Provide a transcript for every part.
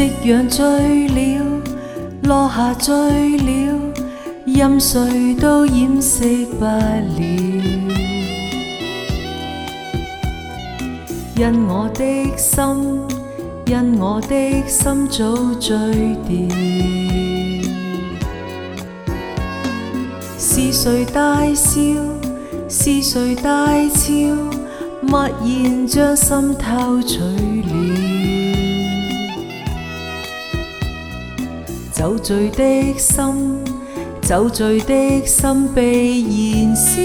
夕陽醉了，落下醉了，任誰都掩飾不了。因我的心，因我的心早醉掉。是誰大笑？是誰大笑？默然將心偷取了。酒醉的心，酒醉的心被燃燒。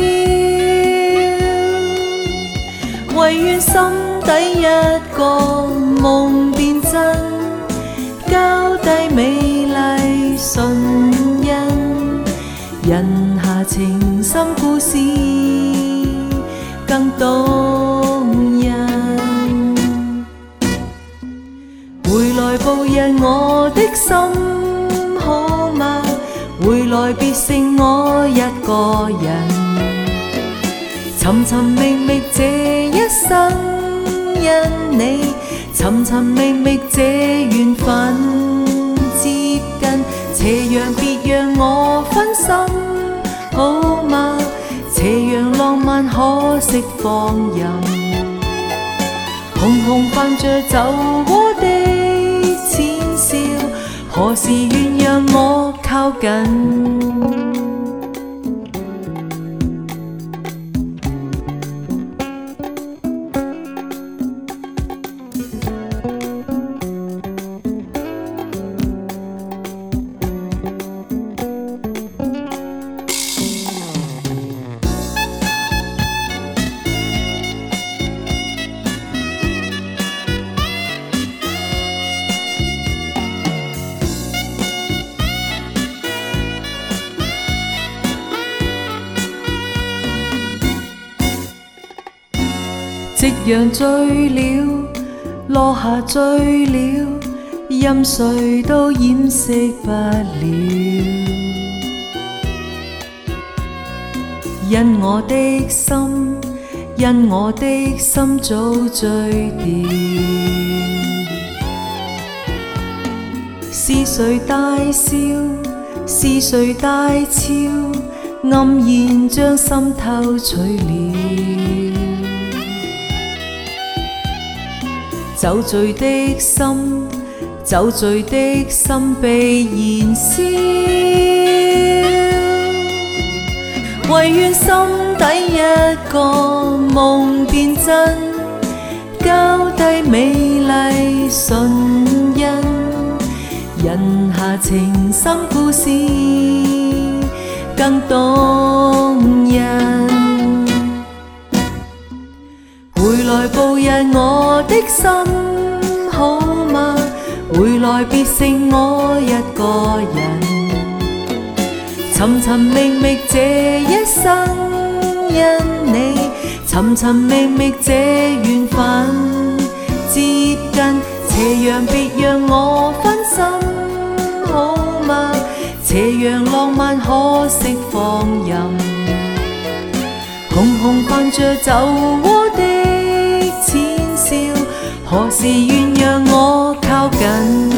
唯願心底一個夢變真，交低美麗純真，人下情深故事更動人。回來步入我的心好嗎？回來別剩我一個人。尋尋覓覓這一生因你，尋尋覓覓這緣分接近，斜陽別讓我分心好嗎？斜陽浪漫可惜放任，紅紅泛着酒窩的淺笑，何時願讓我靠近？夕陽醉了，落下醉了，任誰都掩飾不了。因我的心，因我的心早醉掉。是誰大笑？是誰大笑？黯然將心偷取了。酒醉的心，酒醉的心被燃燒。唯願心底一個夢變真，交低美麗純真，人下情深故事更動人。回來步入我的心好嗎？回來別剩我一個人。尋尋覓覓這一生因你，尋尋覓覓這緣分接近，斜陽別讓我分心好嗎？斜陽浪漫可惜放任，紅紅泛着酒窩的淺笑，何時願讓我靠近？